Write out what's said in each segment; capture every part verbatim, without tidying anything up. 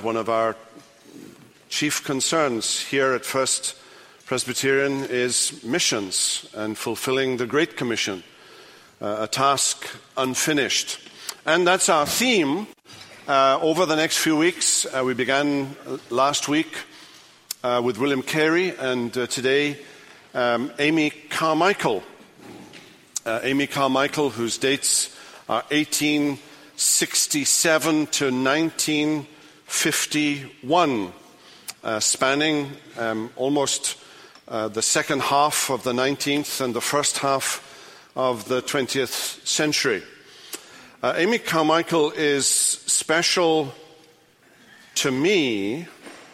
concerned. One of our chief concerns here at First Presbyterian is missions and fulfilling the Great Commission, uh, a task unfinished. And that's our theme uh, over the next few weeks. Uh, we began last week uh, with William Carey, and uh, today um, Amy Carmichael. Uh, Amy Carmichael, whose dates are eighteen sixty-seven to nineteen fifty-one, uh, spanning um, almost uh, the second half of the nineteenth and the first half of the twentieth century. Uh, Amy Carmichael is special to me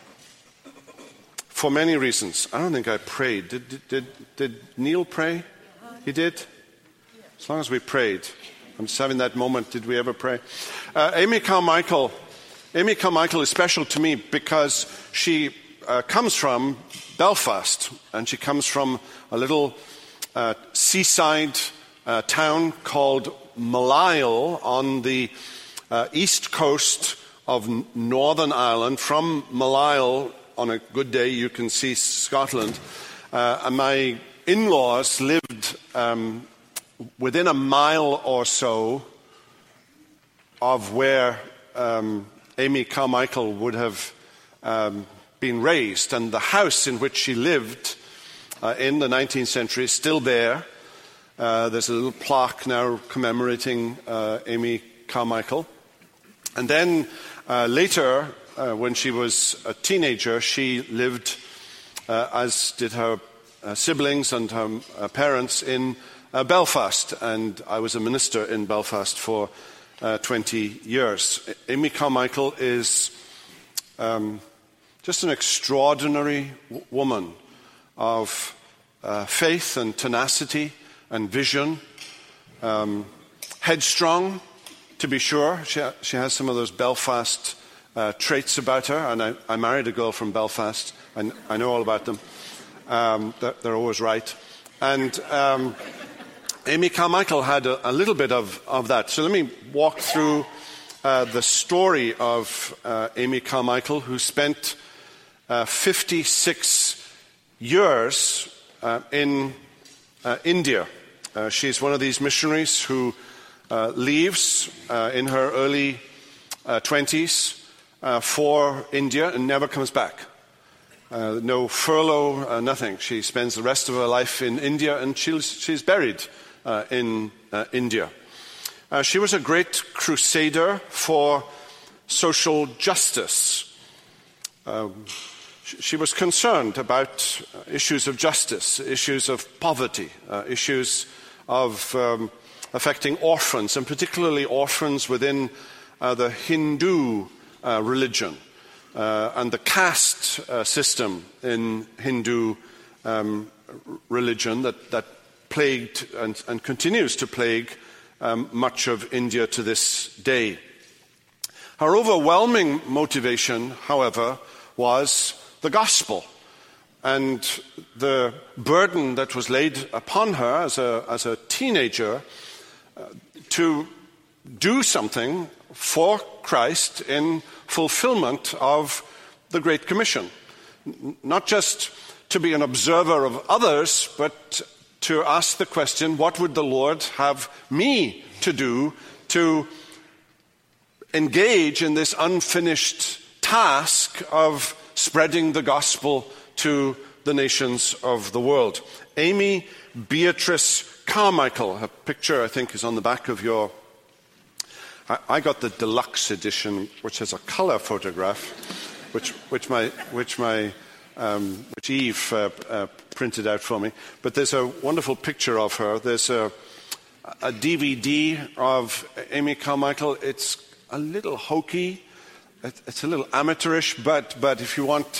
for many reasons. I don't think I prayed. Did, did, did, did Neil pray? He did? As long as we prayed. I'm just having that moment. Did we ever pray? Uh, Amy Carmichael, Amy Carmichael is special to me because she uh, comes from Belfast, and she comes from a little uh, seaside uh, town called Malile on the uh, east coast of Northern Ireland. From Malile, on a good day, you can see Scotland. Uh, and my in-laws lived Um, within a mile or so of where um, Amy Carmichael would have um, been raised. And the house in which she lived uh, in the nineteenth century is still there. Uh, there's a little plaque now commemorating uh, Amy Carmichael. And then uh, later, uh, when she was a teenager, she lived, uh, as did her uh, siblings and her uh, parents, in Uh, Belfast, and I was a minister in Belfast for uh, twenty years. Amy Carmichael is um, just an extraordinary w- woman of uh, faith and tenacity and vision, um, headstrong, to be sure. She, ha- she has some of those Belfast uh, traits about her, and I, I married a girl from Belfast. I, n- I know all about them. Um, they're, they're always right. And Um, Amy Carmichael had a, a little bit of, of that. So let me walk through uh, the story of uh, Amy Carmichael, who spent uh, fifty-six years uh, in uh, India. Uh, she's one of these missionaries who uh, leaves uh, in her early uh, twenties uh, for India and never comes back. Uh, no furlough, uh, nothing. She spends the rest of her life in India, and she's, she's buried Uh, in uh, India. Uh, she was a great crusader for social justice. Um, she, she was concerned about issues of justice, issues of poverty, uh, issues of um, affecting orphans, and particularly orphans within uh, the Hindu uh, religion uh, and the caste uh, system in Hindu um, religion that, that plagued and, and continues to plague um, much of India to this day. Her overwhelming motivation, however, was the gospel and the burden that was laid upon her as a, as a teenager uh, to do something for Christ in fulfillment of the Great Commission. N- not just to be an observer of others, but to ask the question, what would the Lord have me to do to engage in this unfinished task of spreading the gospel to the nations of the world? Amy Beatrice Carmichael, her picture I think is on the back of your... I, I got the deluxe edition, which has a colour photograph, which, which my... Which my Um, which Eve uh, uh, printed out for me. But there's a wonderful picture of her. There's a, a D V D of Amy Carmichael. It's a little hokey. It's a little amateurish, but but if you want,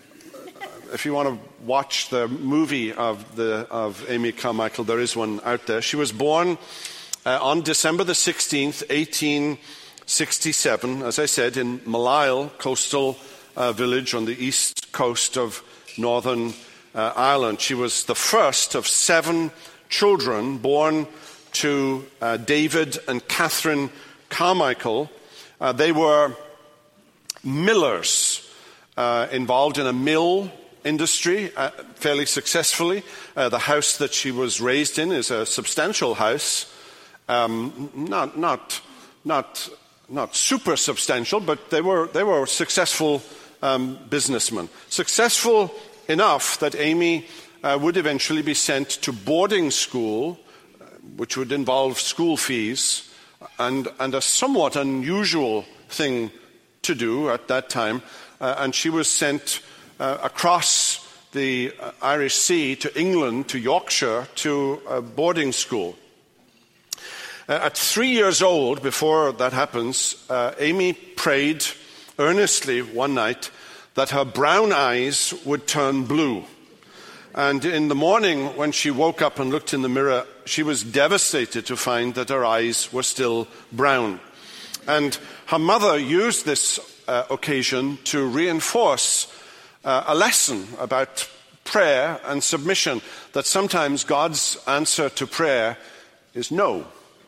if you want to watch the movie of the of Amy Carmichael, there is one out there. She was born uh, on December the sixteenth, eighteen sixty-seven, as I said, in Malile, coastal uh, village on the east coast of Northern uh, Ireland. She was the first of seven children born to uh, David and Catherine Carmichael. Uh, they were millers uh, involved in a mill industry uh, fairly successfully. Uh, the house that she was raised in is a substantial house, um, not not not not super substantial, but they were they were successful um, businessmen, successful enough that Amy uh, would eventually be sent to boarding school, which would involve school fees, and and a somewhat unusual thing to do at that time. Uh, and she was sent uh, across the uh, Irish Sea to England, to Yorkshire, to a boarding school. Uh, at three years old, before that happens, uh, Amy prayed earnestly one night that her brown eyes would turn blue. And in the morning, when she woke up and looked in the mirror, she was devastated to find that her eyes were still brown. And her mother used this uh, occasion to reinforce uh, a lesson about prayer and submission, that sometimes God's answer to prayer is no.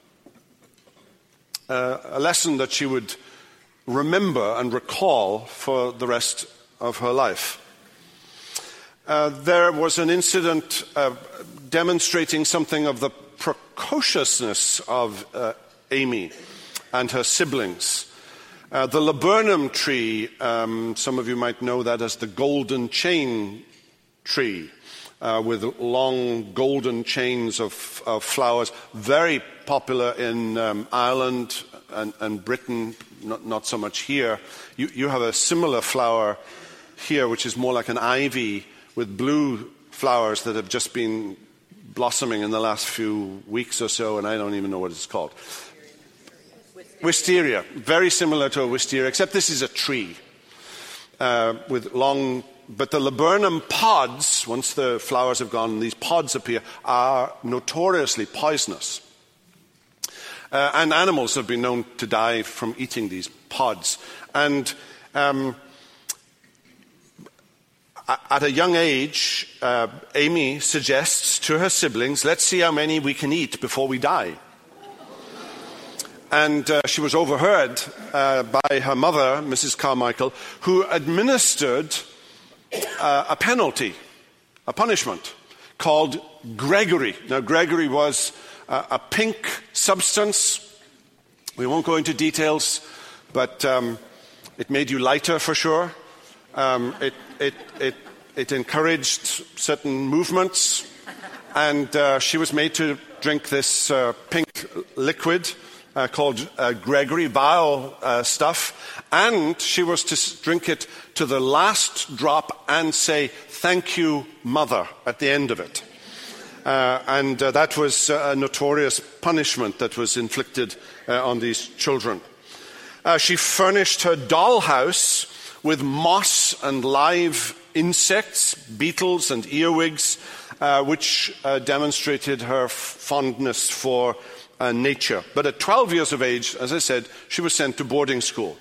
Uh, a lesson that she would remember and recall for the rest of her life. Uh, there was an incident uh, demonstrating something of the precociousness of uh, Amy and her siblings. Uh, the laburnum tree, um, some of you might know that as the golden chain tree, uh, with long golden chains of, of flowers, very popular in um, Ireland and, and Britain, not, not so much here. You, you have a similar flower here, which is more like an ivy with blue flowers that have just been blossoming in the last few weeks or so, and I don't even know what it's called. Wisteria, very similar to a wisteria, except this is a tree uh, with long, but the laburnum pods, once the flowers have gone, these pods appear, are notoriously poisonous. Uh, and animals have been known to die from eating these pods. And um, at a young age, uh, Amy suggests to her siblings, let's see how many we can eat before we die. And uh, she was overheard uh, by her mother, Missus Carmichael, who administered uh, a penalty, a punishment, called Gregory. Now, Gregory was uh, a pink substance. We won't go into details, but um, it made you lighter for sure. Um, it, it, it, it encouraged certain movements, and uh, she was made to drink this uh, pink liquid uh, called uh, Gregory, vile uh, stuff, and she was to s- drink it to the last drop and say, "Thank you, Mother," at the end of it. Uh, and uh, that was a notorious punishment that was inflicted uh, on these children. Uh, she furnished her dollhouse with moss and live insects, beetles and earwigs, uh, which uh, demonstrated her f- fondness for uh, nature. But at twelve years of age, as I said, she was sent to boarding school.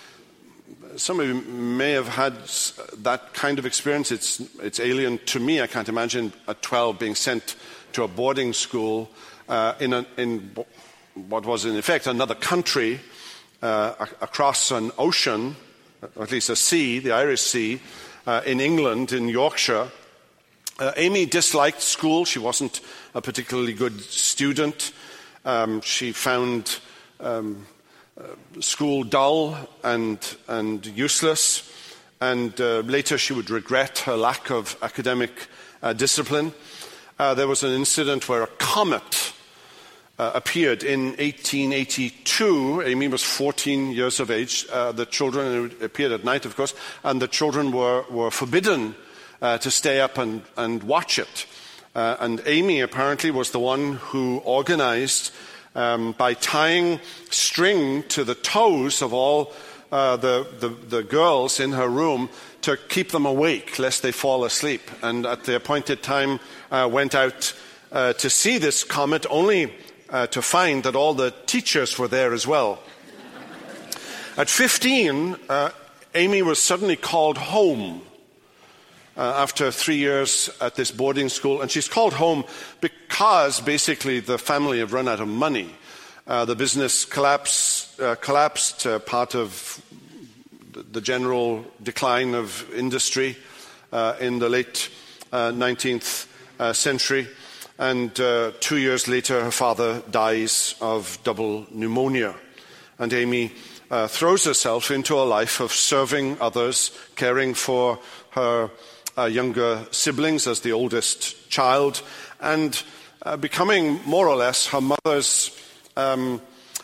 Some of you may have had that kind of experience. It's, it's alien to me. I can't imagine at twelve being sent to a boarding school uh, in, a, in what was in effect another country uh, across an ocean, or at least a sea, the Irish Sea, uh, in England, in Yorkshire. Uh, Amy disliked school. She wasn't a particularly good student. Um, she found um, uh, school dull and, and useless. And uh, later she would regret her lack of academic uh, discipline. Uh, there was an incident where a comet Uh, appeared in eighteen eighty-two. Amy was fourteen years of age. Uh, the children, it appeared at night, of course, and the children were, were forbidden uh, to stay up and, and watch it. Uh, and Amy apparently was the one who organized um, by tying string to the toes of all uh, the, the, the girls in her room to keep them awake lest they fall asleep. And at the appointed time uh, went out uh, to see this comet, only Uh, to find that all the teachers were there as well. At fifteen, uh, Amy was suddenly called home uh, after three years at this boarding school. And she's called home because basically the family have run out of money. Uh, the business collapse, uh, collapsed. Uh, part of the general decline of industry uh, in the late uh, nineteenth uh, century. And uh, two years later, her father dies of double pneumonia. And Amy uh, throws herself into a life of serving others, caring for her uh, younger siblings as the oldest child, and uh, becoming more or less her mother's um,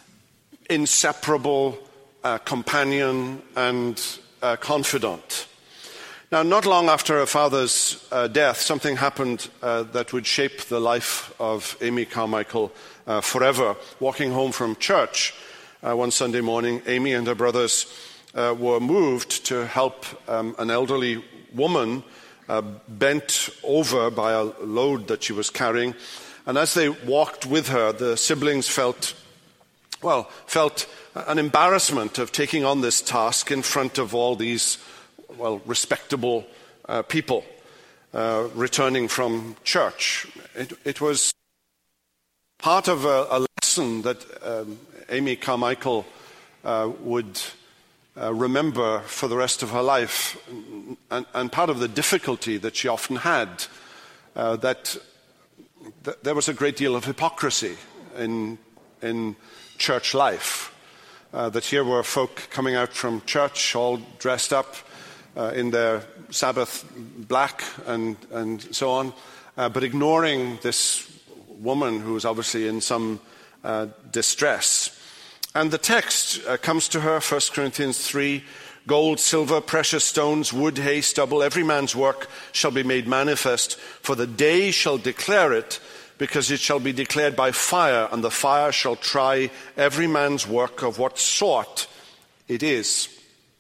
inseparable uh, companion and uh, confidant. Now, not long after her father's uh, death, something happened uh, that would shape the life of Amy Carmichael uh, forever. Walking home from church uh, one Sunday morning, Amy and her brothers uh, were moved to help um, an elderly woman uh, bent over by a load that she was carrying. And as they walked with her, the siblings felt, well, felt an embarrassment of taking on this task in front of all these well, respectable uh, people uh, returning from church. It, it was part of a, a lesson that um, Amy Carmichael uh, would uh, remember for the rest of her life, and, and part of the difficulty that she often had, uh, that th- there was a great deal of hypocrisy in, in church life. Uh, that here were folk coming out from church all dressed up, Uh, in their Sabbath black and, and so on, uh, but ignoring this woman who was obviously in some uh, distress. And the text uh, comes to her, First Corinthians three, gold, silver, precious stones, wood, hay, stubble, every man's work shall be made manifest, for the day shall declare it, because it shall be declared by fire, and the fire shall try every man's work of what sort it is.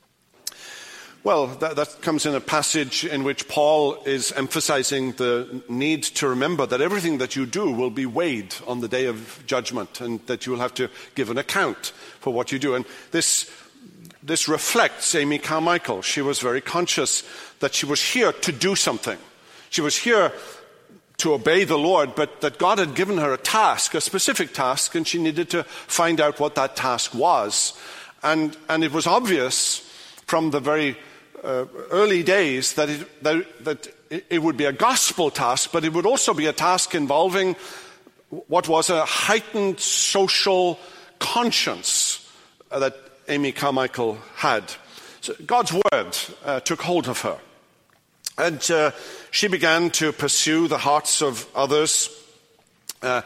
Well, that, that comes in a passage in which Paul is emphasizing the need to remember that everything that you do will be weighed on the day of judgment, and that you will have to give an account for what you do. And this, this reflects Amy Carmichael. She was very conscious that she was here to do something. She was here to obey the Lord, but that God had given her a task, a specific task, and she needed to find out what that task was. And, and it was obvious from the very uh, early days that it, that, that it would be a gospel task, but it would also be a task involving what was a heightened social conscience uh, that Amy Carmichael had. So God's word uh, took hold of her. And uh, she began to pursue the hearts of others, uh,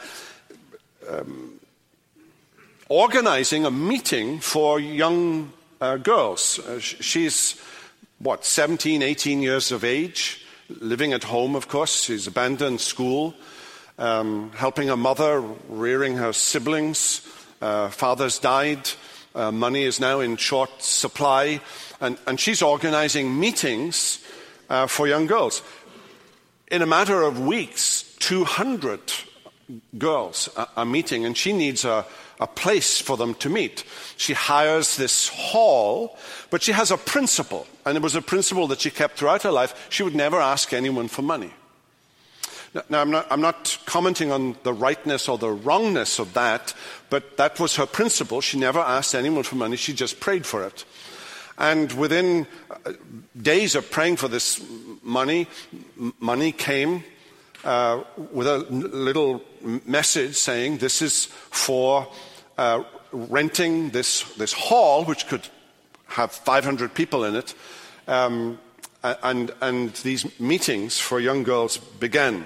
um, organizing a meeting for young uh, girls. Uh, she's, what, seventeen, eighteen years of age, living at home, of course. She's abandoned school, um, helping her mother, rearing her siblings. Uh, father's died. Uh, money is now in short supply. And, and she's organizing meetings Uh, for young girls. In a matter of weeks, two hundred girls are, are meeting, and she needs a, a place for them to meet. She hires this hall, but she has a principle, and it was a principle that she kept throughout her life. She would never ask anyone for money. Now, now I'm, not, I'm not commenting on the rightness or the wrongness of that, but that was her principle. She never asked anyone for money. She just prayed for it. And within days of praying for this money, money came uh, with a little message saying, this is for uh, renting this, this hall, which could have five hundred people in it, um, and, and these meetings for young girls began.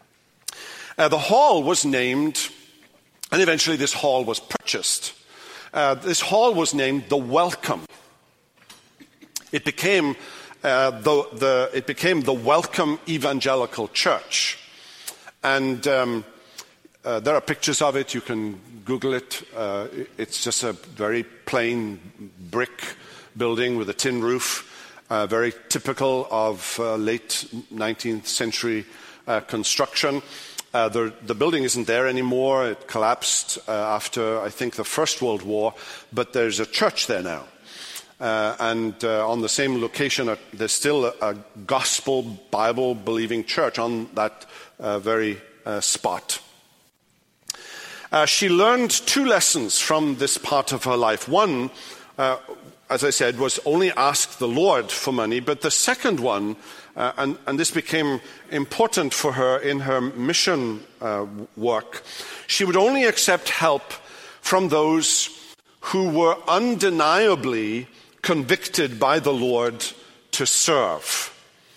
Uh, the hall was named, and eventually this hall was purchased. Uh, this hall was named The Welcome. It became, uh, the, the, it became the Welcome Evangelical Church. And um, uh, there are pictures of it. You can Google it. Uh, it's just a very plain brick building with a tin roof, uh, very typical of uh, late nineteenth century uh, construction. Uh, the, the building isn't there anymore. It collapsed uh, after, I think, the First World War, but there's a church there now. Uh, and uh, on the same location, uh, there's still a, a gospel, Bible-believing church on that uh, very uh, spot. Uh, she learned two lessons from this part of her life. One uh, as I said, was only ask the Lord for money, but the second one, uh, and, and this became important for her in her mission uh, work, she would only accept help from those who were undeniably convicted by the Lord to serve.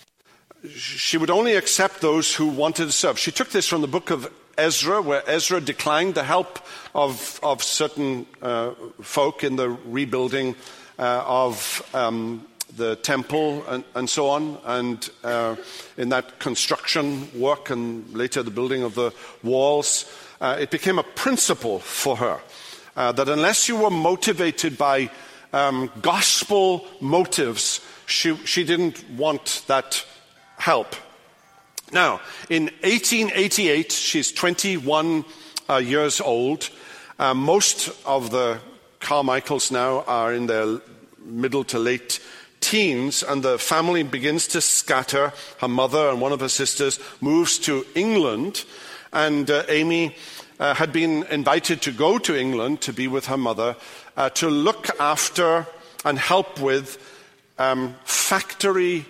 She would only accept those who wanted to serve. She took this from the book of Ezra, where Ezra declined the help of, of certain uh, folk in the rebuilding uh, of um, the temple and, and so on, and uh, in that construction work and later the building of the walls. Uh, it became a principle for her uh, that unless you were motivated by um, gospel motives, she, she didn't want that help. Now, in eighteen eighty-eight, she's twenty-one uh, years old. Uh, most of the Carmichaels now are in their middle to late teens, and the family begins to scatter. Her mother and one of her sisters moves to England, and uh, Amy uh, had been invited to go to England to be with her mother, uh, to look after and help with um, factory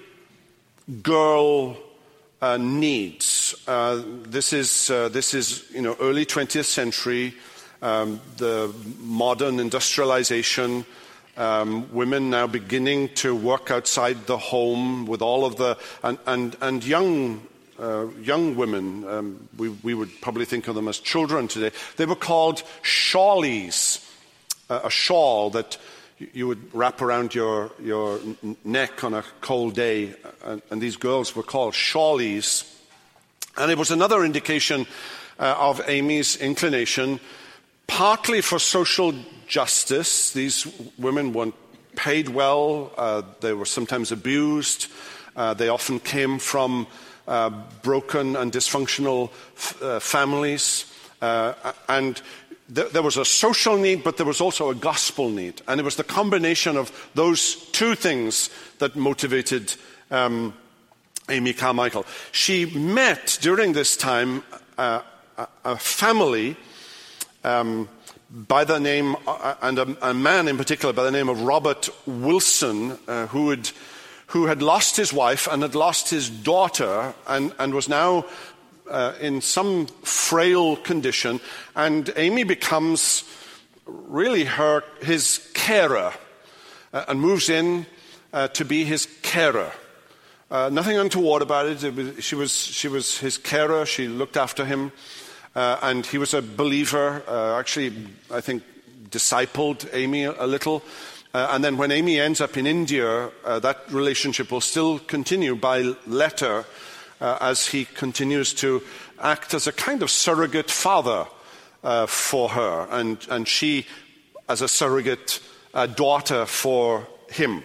girl uh, needs. Uh, this is uh, this is you know early twentieth century, um, the modern industrialization. Um, women now beginning to work outside the home with all of the and and, and young uh, young women. Um, we we would probably think of them as children today. They were called shawlies, uh, a shawl that you would wrap around your your neck on a cold day, and, and these girls were called shawlies. And it was another indication uh, of Amy's inclination, partly for social justice. These women weren't paid well. Uh, they were sometimes abused. Uh, they often came from uh, broken and dysfunctional f- uh, families. Uh, and th- there was a social need, but there was also a gospel need. And it was the combination of those two things that motivated um, Amy Carmichael. She met during this time uh, a, a family um, by the name, uh, and a, a man in particular by the name of Robert Wilson, uh, who had who had lost his wife and had lost his daughter, and, and was now uh, in some frail condition. And Amy becomes really her his carer, uh, and moves in uh, to be his carer. Uh, nothing untoward about it. It was, she was she was his carer. She looked after him. Uh, and he was a believer, uh, actually, I think, discipled Amy a, a little. Uh, and then when Amy ends up in India, uh, that relationship will still continue by letter uh, as he continues to act as a kind of surrogate father uh, for her, and, and she as a surrogate uh, daughter for him.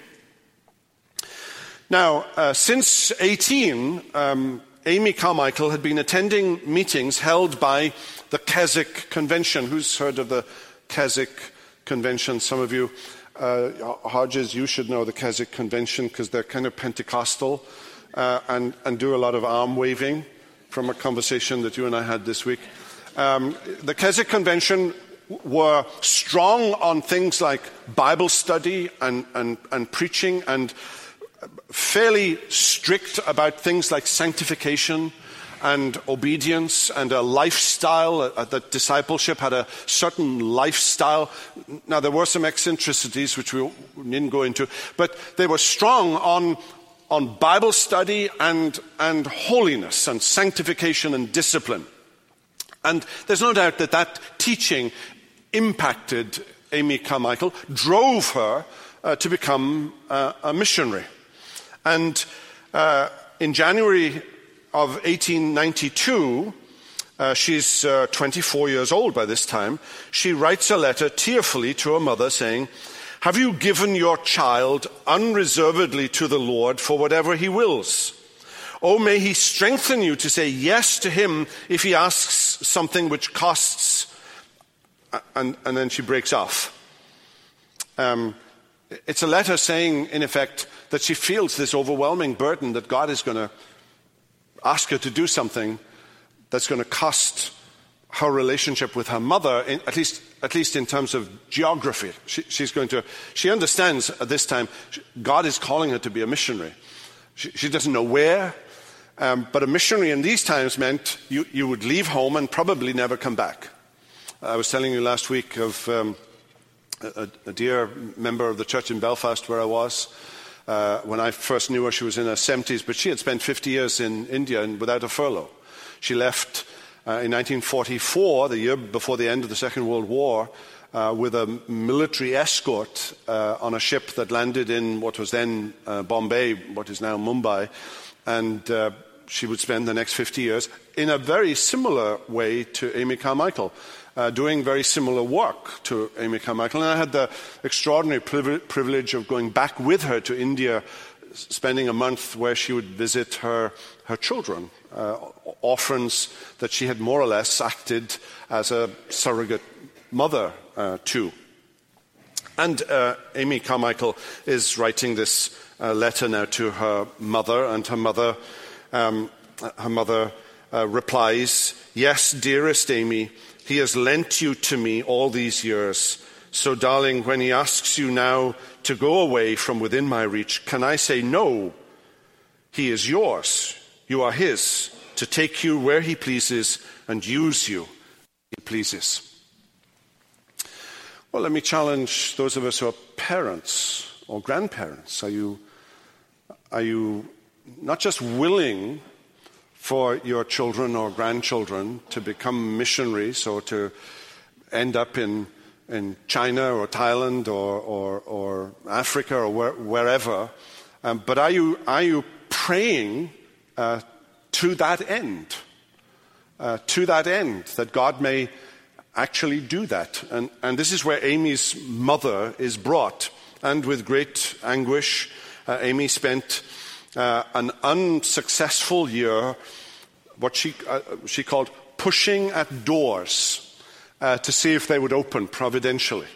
Now, uh, since eighteen, um, Amy Carmichael had been attending meetings held by the Keswick Convention. Who's heard of the Keswick Convention? Some of you, uh, Hodges, you should know the Keswick Convention because they're kind of Pentecostal uh, and, and do a lot of arm waving, from a conversation that you and I had this week. Um, the Keswick Convention were strong on things like Bible study and, and, and preaching, and fairly strict about things like sanctification and obedience and a lifestyle, uh, that discipleship had a certain lifestyle. Now, there were some eccentricities which we didn't go into, but they were strong on, on Bible study and, and holiness and sanctification and discipline. And there's no doubt that that teaching impacted Amy Carmichael, drove her uh, to become uh, a missionary. And uh, in January of eighteen ninety-two, uh, she's uh, twenty-four years old by this time, she writes a letter tearfully to her mother saying, "Have you given your child unreservedly to the Lord for whatever he wills? Oh, may he strengthen you to say yes to him if he asks something which costs..." And, and then she breaks off. Um, it's a letter saying, in effect, that she feels this overwhelming burden that God is going to ask her to do something that's going to cost her relationship with her mother, in, at least at least in terms of geography. She, she's going to, she understands at this time God is calling her to be a missionary. She, she doesn't know where, um, but a missionary in these times meant you, you would leave home and probably never come back. I was telling you last week of um, a, a dear member of the church in Belfast where I was. Uh, when I first knew her, she was in her seventies, but she had spent fifty years in India and without a furlough. She left uh, in nineteen forty-four, the year before the end of the Second World War, uh, with a military escort uh, on a ship that landed in what was then uh, Bombay, what is now Mumbai, and uh, she would spend the next fifty years in a very similar way to Amy Carmichael. Uh, doing very similar work to Amy Carmichael. And I had the extraordinary priv- privilege of going back with her to India, spending a month where she would visit her, her children, uh, orphans that she had more or less acted as a surrogate mother uh, to. And uh, Amy Carmichael is writing this uh, letter now to her mother, and her mother, um, her mother uh, replies, "Yes, dearest Amy, he has lent you to me all these years. So, darling, when he asks you now to go away from within my reach, can I say no? He is yours. You are his, to take you where he pleases and use you he pleases." Well, let me challenge those of us who are parents or grandparents. Are you, are you not just willing for your children or grandchildren to become missionaries or to end up in, in China or Thailand or, or, or Africa or where, wherever, um, but are you, are you praying uh, to that end, uh, to that end, that God may actually do that? And, and this is where Amy's mother is brought. And with great anguish, uh, Amy spent Uh, an unsuccessful year, what she, uh, she called pushing at doors uh, to see if they would open providentially.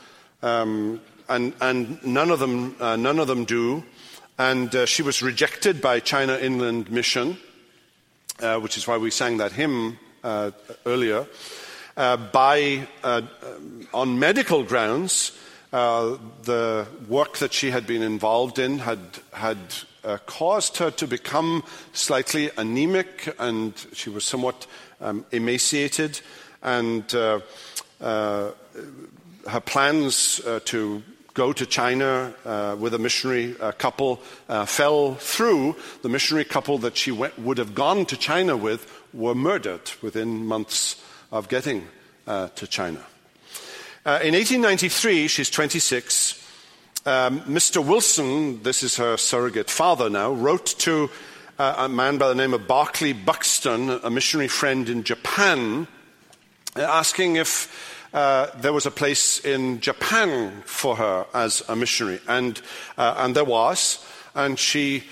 Um, and, and none of them, uh, none of them do. And uh, she was rejected by China Inland Mission, uh, which is why we sang that hymn uh, earlier, uh, by, uh, on medical grounds. Uh, the work that she had been involved in had, had uh, caused her to become slightly anemic, and she was somewhat um, emaciated, and uh, uh, her plans uh, to go to China uh, with a missionary uh, couple uh, fell through. The missionary couple that she went, would have gone to China with were murdered within months of getting uh, to China. Uh, in eighteen ninety-three, she's twenty-six, um, Mister Wilson, this is her surrogate father now, wrote to uh, a man by the name of Barclay Buxton, a missionary friend in Japan, uh, asking if uh, there was a place in Japan for her as a missionary. And, uh, and there was, and she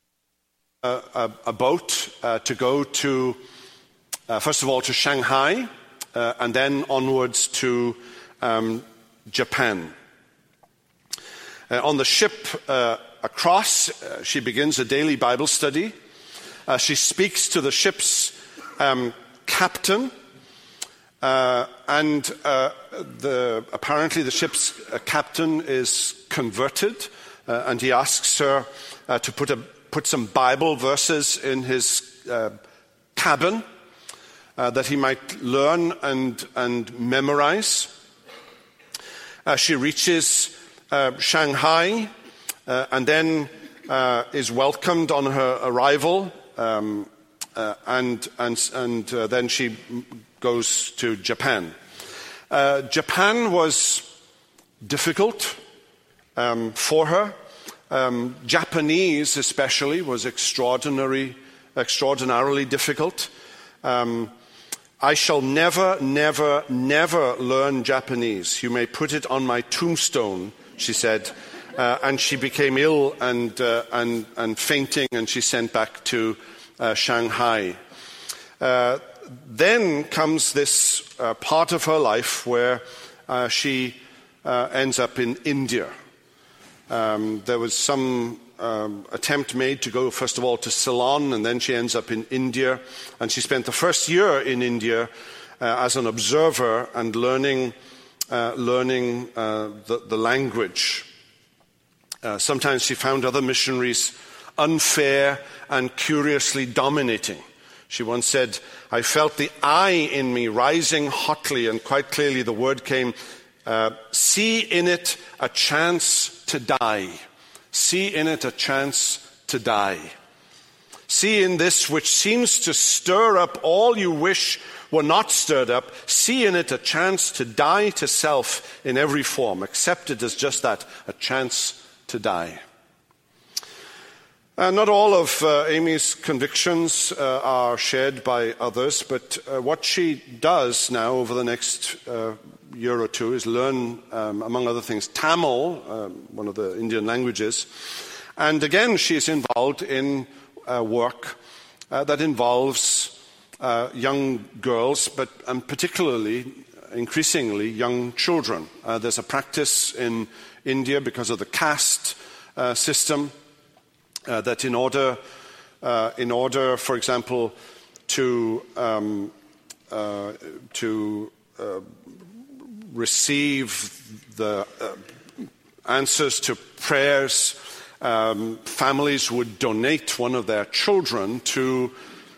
uh, a, a boat uh, to go to, uh, first of all, to Shanghai, uh, and then onwards to Um, Japan. Uh, on the ship uh, across, uh, she begins a daily Bible study. Uh, she speaks to the ship's um, captain, uh, and uh, the, apparently the ship's uh, captain is converted, uh, and he asks her uh, to put, a, put some Bible verses in his uh, cabin uh, that he might learn and, and memorize. Uh, she reaches uh, Shanghai uh, and then uh, is welcomed on her arrival, um, uh, and, and, and uh, then she goes to Japan. Uh, Japan was difficult um, for her. Um, Japanese especially was extraordinary, extraordinarily difficult. Um, I shall never, never, never learn Japanese. You may put it on my tombstone, she said. Uh, and she became ill and, uh, and, and fainting, and she sent back to uh, Shanghai. Uh, then comes this uh, part of her life where uh, she uh, ends up in India. Um, there was some Um, attempt made to go, first of all, to Ceylon, and then she ends up in India. And she spent the first year in India uh, as an observer and learning uh, learning uh, the, the language. Uh, sometimes she found other missionaries unfair and curiously dominating. She once said, "I felt the I in me rising hotly," and quite clearly the word came, uh, see in it a chance to die. See in it a chance to die. See in this which seems to stir up all you wish were not stirred up. See in it a chance to die to self in every form. Accept it as just that, a chance to die. Uh, not all of uh, Amy's convictions uh, are shared by others, but uh, what she does now over the next uh, year or two is learn, um, among other things, Tamil, uh, one of the Indian languages. And again, she is involved in uh, work uh, that involves uh, young girls, but um, particularly, increasingly, young children. Uh, there's a practice in India because of the caste uh, system. Uh, that in order, uh, in order, for example, to um, uh, to uh, receive the uh, answers to prayers, um, families would donate one of their children to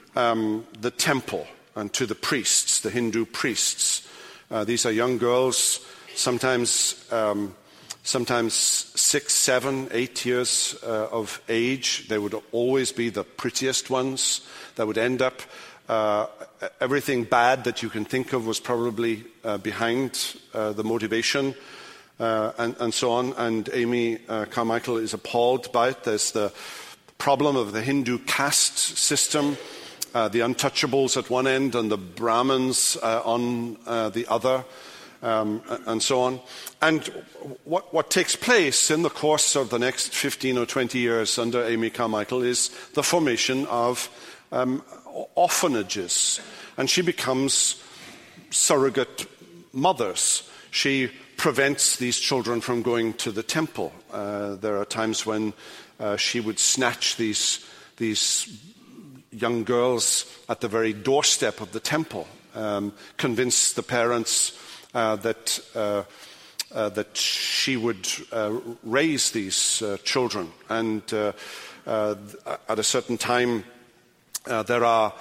um, the temple and to the priests, the Hindu priests. Uh, these are young girls, sometimes. Um, Sometimes six, seven, eight years uh, of age. They would always be the prettiest ones. That would end up, uh, everything bad that you can think of was probably uh, behind uh, the motivation uh, and, and so on. And Amy uh, Carmichael is appalled by it. There's the problem of the Hindu caste system, uh, the untouchables at one end and the Brahmins uh, on uh, the other. Um, and so on. And what, what takes place in the course of the next fifteen or twenty years under Amy Carmichael is the formation of um, orphanages. And she becomes surrogate mothers. She prevents these children from going to the temple. Uh, there are times when uh, she would snatch these, these young girls at the very doorstep of the temple, um, convince the parents Uh, that uh, uh, that she would uh, raise these uh, children, and uh, uh, at a certain time uh, there are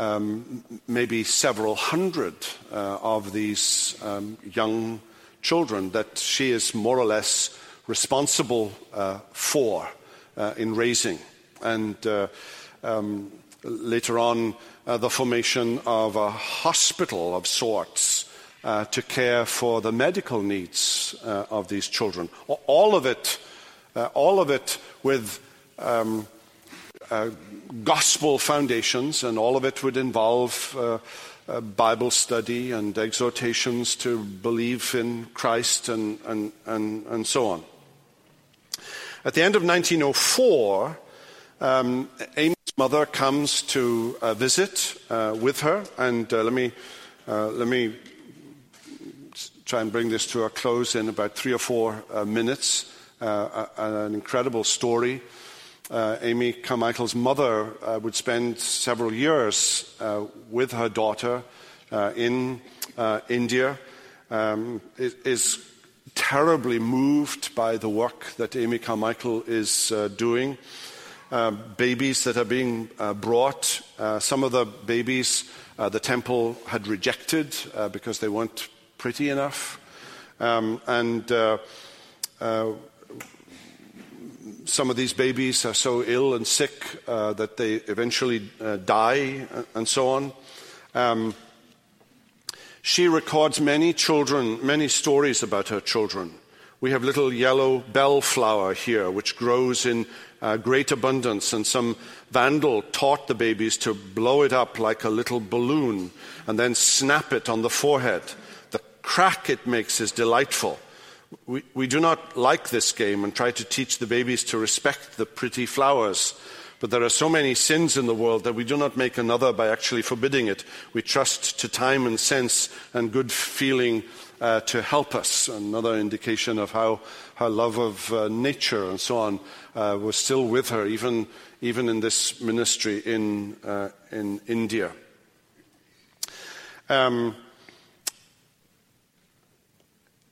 um, maybe several hundred uh, of these um, young children that she is more or less responsible uh, for uh, in raising, and uh, um, later on uh, the formation of a hospital of sorts. Uh, to care for the medical needs uh, of these children. All of it, uh, all of it with um, uh, gospel foundations, and all of it would involve uh, uh, Bible study and exhortations to believe in Christ and, and, and, and so on. At the end of nineteen oh four, um, Amy's mother comes to uh, visit uh, with her, and uh, let me uh, let me. try and bring this to a close in about three or four uh, minutes. Uh, an incredible story. Uh, Amy Carmichael's mother uh, would spend several years uh, with her daughter uh, in uh, India, um, is, is terribly moved by the work that Amy Carmichael is uh, doing. Uh, babies that are being uh, brought, uh, some of the babies uh, the temple had rejected uh, because they weren't pretty enough, um, and uh, uh, some of these babies are so ill and sick uh, that they eventually uh, die, and so on. Um, she records many children, many stories about her children. We have little yellow bellflower here, which grows in uh, great abundance, and some vandal taught the babies to blow it up like a little balloon and then snap it on the forehead. Crack it makes is delightful. We, we do not like this game and try to teach the babies to respect the pretty flowers. But there are so many sins in the world that we do not make another by actually forbidding it. We trust to time and sense and good feeling uh, to help us. Another indication of how her love of uh, nature and so on uh, was still with her, even, even in this ministry in, uh, in India. Um,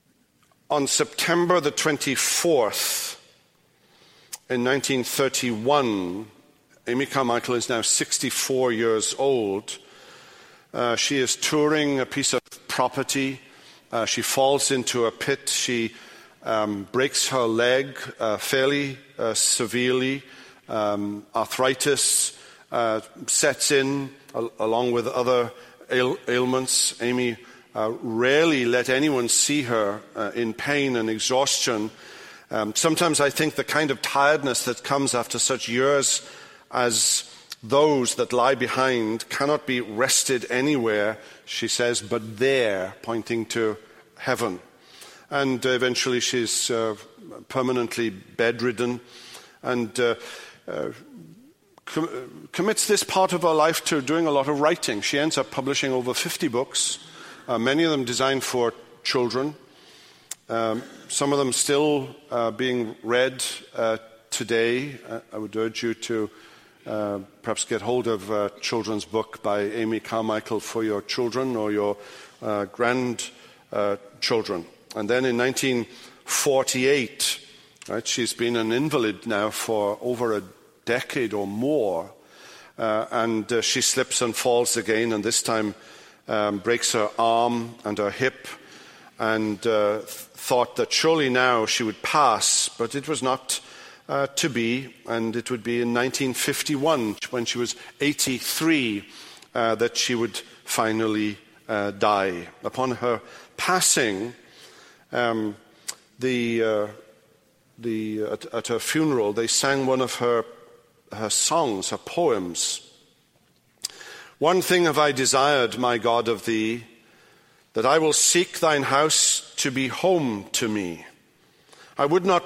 on September the twenty-fourth in nineteen thirty-one, Amy Carmichael is now sixty-four years old. Uh, she is touring a piece of property. Uh, she falls into a pit. She um, breaks her leg uh, fairly uh, severely. Um, arthritis uh, sets in al- along with other ail- ailments. Amy uh, rarely let anyone see her uh, in pain and exhaustion. Um, sometimes I think the kind of tiredness that comes after such years as those that lie behind cannot be rested anywhere, she says, but there, pointing to heaven. And uh, eventually she's uh, permanently bedridden and uh, uh, com- commits this part of her life to doing a lot of writing. She ends up publishing over fifty books, uh, many of them designed for children, um, some of them still uh, being read uh, today. Uh, I would urge you to Uh, perhaps get hold of a children's book by Amy Carmichael for your children or your uh, grandchildren. Uh, and then in nineteen forty-eight, right, she's been an invalid now for over a decade or more, uh, and uh, she slips and falls again, and this time um, breaks her arm and her hip, and uh, th- thought that surely now she would pass, but it was not Uh, to be, and it would be in nineteen fifty-one, when she was eighty-three, uh, that she would finally uh, die. Upon her passing, um, the, uh, the, at, at her funeral, they sang one of her, her songs, her poems. One thing have I desired, my God, of thee, that I will seek thine house to be home to me. I would not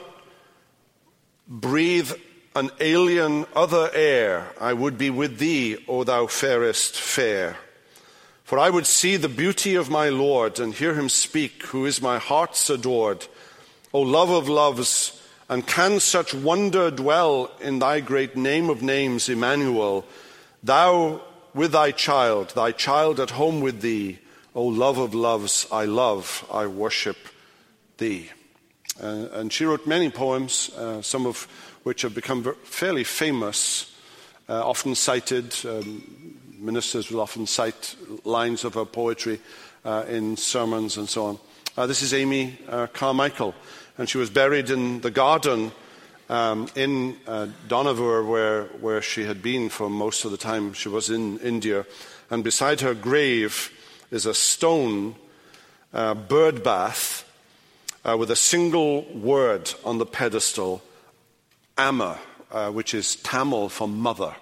breathe an alien other air. I would be with thee, O thou fairest fair. For I would see the beauty of my Lord and hear him speak, who is my heart's adored. O love of loves, and can such wonder dwell in thy great name of names, Emmanuel? Thou with thy child, thy child at home with thee. O love of loves, I love, I worship thee. Uh, and she wrote many poems, uh, some of which have become fairly famous, uh, often cited. Um, ministers will often cite lines of her poetry uh, in sermons and so on. Uh, this is Amy uh, Carmichael, and she was buried in the garden um, in uh, Dohnavur, where, where she had been for most of the time she was in India. And beside her grave is a stone uh, bird bath, Uh, with a single word on the pedestal, Amma, uh, which is Tamil for mother,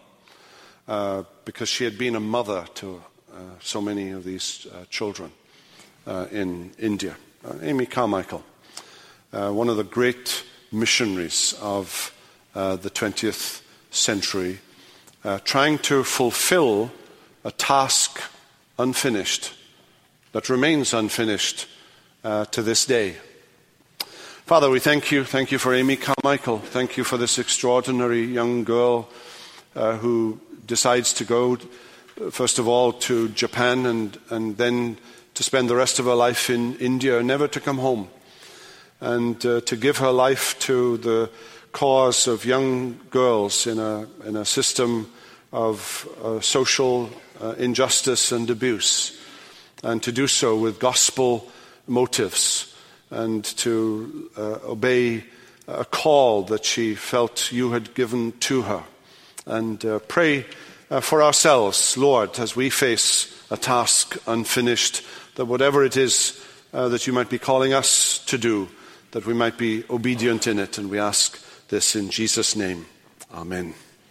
uh, because she had been a mother to uh, so many of these uh, children uh, in India. Uh, Amy Carmichael, uh, one of the great missionaries of uh, the twentieth century, uh, trying to fulfill a task unfinished, that remains unfinished uh, to this day. Father, we thank you. Thank you for Amy Carmichael. Thank you for this extraordinary young girl uh, who decides to go, first of all, to Japan and, and then to spend the rest of her life in India, never to come home, and uh, to give her life to the cause of young girls in a, in a system of uh, social uh, injustice and abuse, and to do so with gospel motives, and to uh, obey a call that she felt you had given to her. And uh, pray uh, for ourselves, Lord, as we face a task unfinished, that whatever it is uh, that you might be calling us to do, that we might be obedient in it. And we ask this in Jesus' name. Amen.